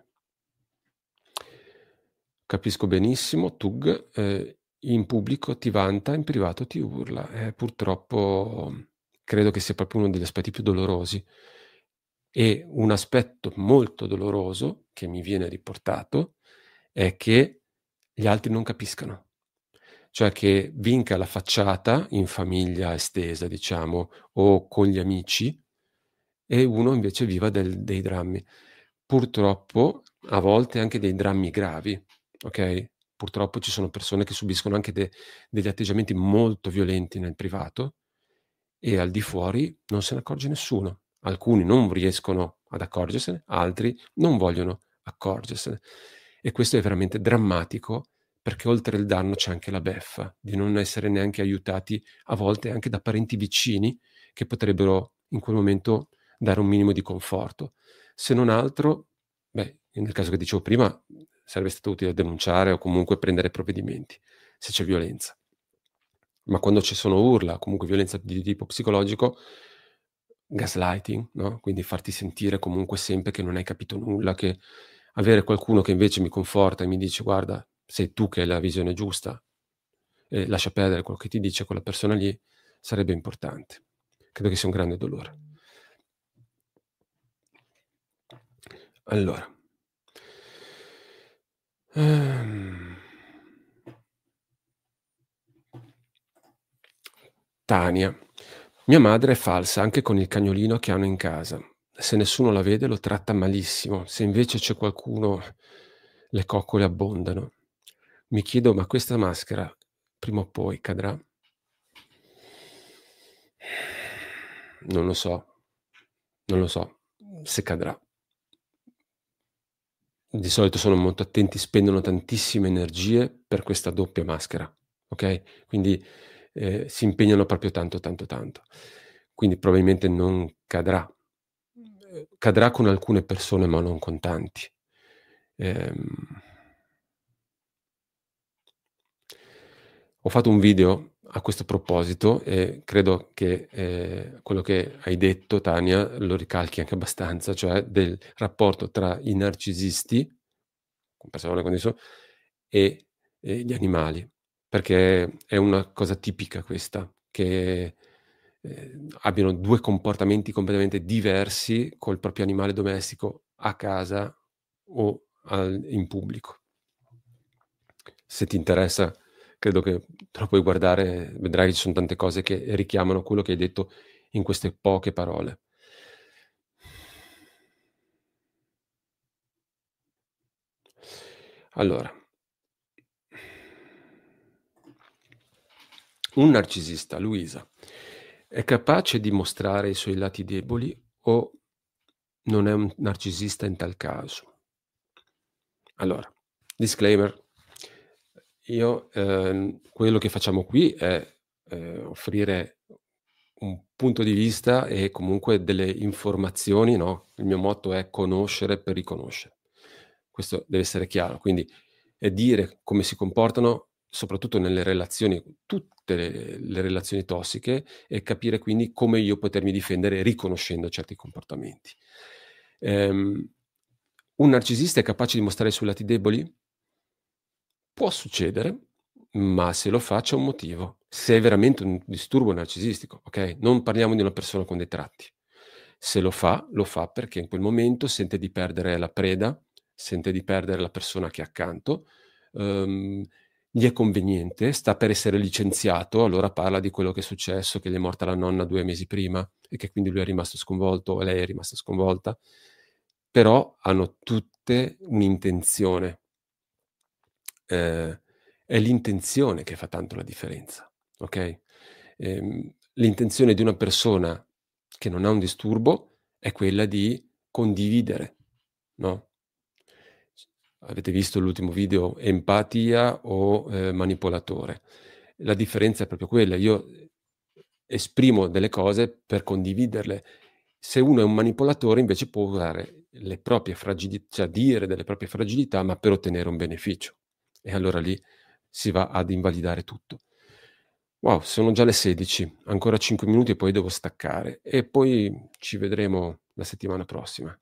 Capisco benissimo, Tug, ehm, in pubblico ti vanta, in privato ti urla. Eh, purtroppo credo che sia proprio uno degli aspetti più dolorosi. E un aspetto molto doloroso, che mi viene riportato, è che gli altri non capiscano. Cioè che vinca la facciata in famiglia estesa, diciamo, o con gli amici, e uno invece viva del dei drammi. Purtroppo a volte anche dei drammi gravi, okay, purtroppo ci sono persone che subiscono anche de degli atteggiamenti molto violenti nel privato e al di fuori non se ne accorge nessuno. Alcuni non riescono ad accorgersene, altri non vogliono accorgersene. E questo è veramente drammatico, perché oltre il danno c'è anche la beffa di non essere neanche aiutati, a volte anche da parenti vicini, che potrebbero in quel momento dare un minimo di conforto. Se non altro, beh, nel caso che dicevo prima, sarebbe stato utile denunciare o comunque prendere provvedimenti, se c'è violenza. Ma quando ci sono urla, comunque violenza di tipo psicologico, gaslighting, no, quindi farti sentire comunque sempre che non hai capito nulla, che avere qualcuno che invece mi conforta e mi dice: "Guarda, sei tu che hai la visione giusta e lascia perdere quello che ti dice quella persona lì", sarebbe importante. Credo che sia un grande dolore. Allora ehm Tania: "Mia madre è falsa anche con il cagnolino che hanno in casa. Se nessuno la vede lo tratta malissimo, se invece c'è qualcuno le coccole abbondano. Mi chiedo: ma questa maschera prima o poi cadrà?" Non lo so. Non lo so, se cadrà. Di solito sono molto attenti, spendono tantissime energie per questa doppia maschera, okay, quindi, ehm, si impegnano proprio tanto, tanto, tanto. Quindi probabilmente non cadrà. Ehm, cadrà con alcune persone, ma non con tanti. Ehm Ho fatto un video a questo proposito, e credo che eh, quello che hai detto, Tania, lo ricalchi anche abbastanza, cioè del rapporto tra i narcisisti, con persone con disturbo, e, e gli animali, perché è una cosa tipica questa, che eh, abbiano due comportamenti completamente diversi col proprio animale domestico a casa o al- in pubblico. Se ti interessa, credo che te lo puoi guardare, vedrai che ci sono tante cose che richiamano quello che hai detto in queste poche parole. Allora, un narcisista, Luisa, è capace di mostrare i suoi lati deboli o non è un narcisista in tal caso? Allora, disclaimer, io ehm, quello che facciamo qui è eh, offrire un punto di vista e comunque delle informazioni, no? Il mio motto è conoscere per riconoscere. Questo deve essere chiaro, quindi è dire come si comportano, soprattutto nelle relazioni, tutte le, le relazioni tossiche, e capire quindi come io potermi difendere riconoscendo certi comportamenti. Ehm, un narcisista è capace di mostrare i suoi lati deboli? Può succedere, ma se lo fa c'è un motivo. Se è veramente un disturbo narcisistico, ok? Non parliamo di una persona con dei tratti. Se lo fa, lo fa perché in quel momento sente di perdere la preda, sente di perdere la persona che è accanto, ehm, gli è conveniente, sta per essere licenziato, allora parla di quello che è successo, che gli è morta la nonna due mesi prima e che quindi lui è rimasto sconvolto o lei è rimasta sconvolta, però hanno tutte un'intenzione. Eh, è l'intenzione che fa tanto la differenza, ok? Ehm, l'intenzione di una persona che non ha un disturbo è quella di condividere, no? Avete visto l'ultimo video, empatia o eh, manipolatore? La differenza è proprio quella. Io esprimo delle cose per condividerle. Se uno è un manipolatore, invece, può usare le proprie fragilità, cioè dire delle proprie fragilità, ma per ottenere un beneficio. E allora lì si va ad invalidare tutto. Wow, sono già le sedici, ancora cinque minuti e poi devo staccare. E poi ci vedremo la settimana prossima.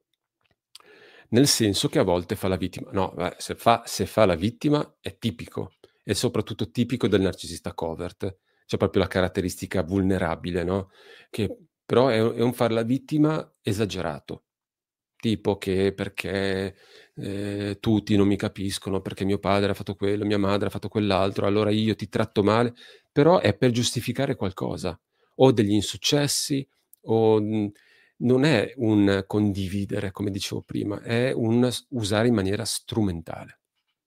Nel senso che a volte fa la vittima. No, beh, se fa, se fa la vittima è tipico, è soprattutto tipico del narcisista covert. C'è proprio la caratteristica vulnerabile, no? Che però è, è un far la vittima esagerato. Tipo che perché eh, tutti non mi capiscono, perché mio padre ha fatto quello, mia madre ha fatto quell'altro, allora io ti tratto male, però è per giustificare qualcosa, o degli insuccessi, o mh, non è un condividere, come dicevo prima, è un s- usare in maniera strumentale.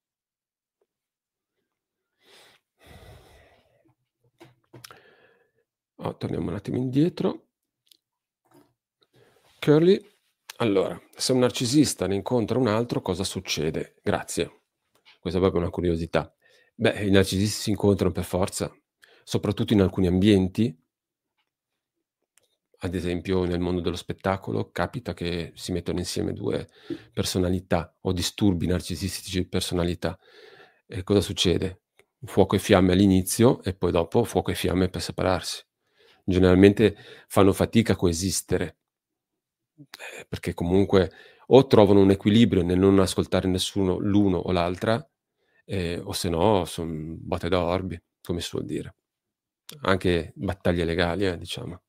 Oh, torniamo un attimo indietro. Curly, allora, se un narcisista ne incontra un altro, cosa succede? Grazie. Questa è proprio una curiosità. Beh, i narcisisti si incontrano per forza, soprattutto in alcuni ambienti, ad esempio nel mondo dello spettacolo, capita che si mettono insieme due personalità o disturbi narcisistici di personalità. E cosa succede? Fuoco e fiamme all'inizio e poi dopo fuoco e fiamme per separarsi. Generalmente fanno fatica a coesistere, eh, perché comunque o trovano un equilibrio nel non ascoltare nessuno, l'uno o l'altra, eh, o se no sono botte da orbi, come si suol dire. Anche battaglie legali, eh, diciamo.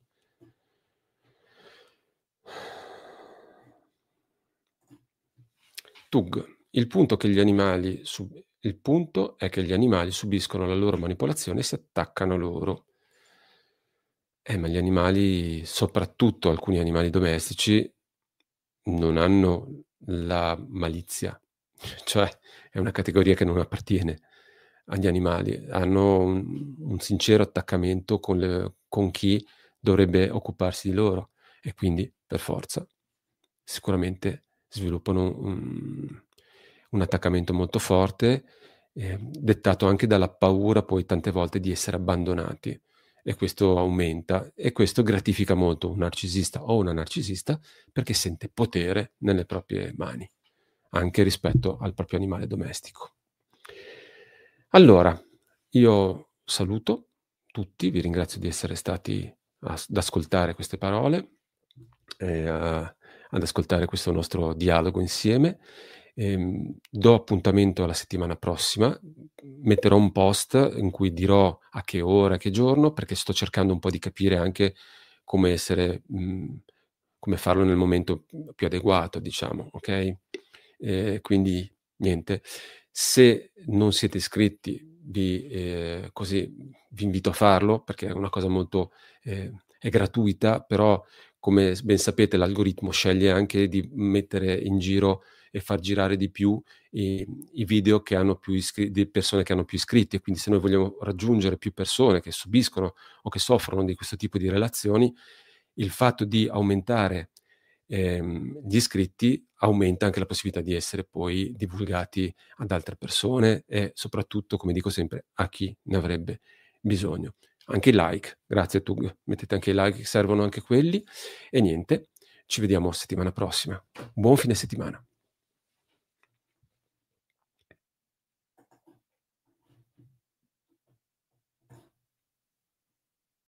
Tug, il punto, che gli animali sub- il punto è che gli animali subiscono la loro manipolazione e si attaccano a loro. Eh, ma gli animali, soprattutto alcuni animali domestici, non hanno la malizia, cioè è una categoria che non appartiene agli animali, hanno un, un sincero attaccamento con, le- con chi dovrebbe occuparsi di loro e quindi per forza sicuramente sviluppano un, un attaccamento molto forte, eh, dettato anche dalla paura poi tante volte di essere abbandonati, e questo aumenta e questo gratifica molto un narcisista o una narcisista perché sente potere nelle proprie mani, anche rispetto al proprio animale domestico. Allora, io saluto tutti, vi ringrazio di essere stati as ad ascoltare queste parole e a ad ascoltare questo nostro dialogo insieme. Ehm, do appuntamento alla settimana prossima. Mhmm, metterò un post in cui dirò a che ora, a che giorno, perché sto cercando un po' di capire anche come essere mhmm, come farlo nel momento, mhmm, più adeguato, diciamo, okay? Ehm, quindi niente, se non siete iscritti vi ehm, così vi invito a farlo perché è una cosa molto ehm, è gratuita, però come s ben sapete l'algoritmo sceglie anche di mettere in giro e far girare di più i i video che hanno più iscri di persone che hanno più iscritti, e quindi se noi vogliamo raggiungere più persone che subiscono o che soffrono di questo tipo di relazioni, il fatto di aumentare, ehm, gli iscritti aumenta anche la possibilità di essere poi divulgati ad altre persone e soprattutto, come dico sempre, a chi ne avrebbe bisogno. Anche i like, grazie Tug, mettete anche i like, servono anche quelli. E niente, ci vediamo settimana prossima. Buon fine settimana.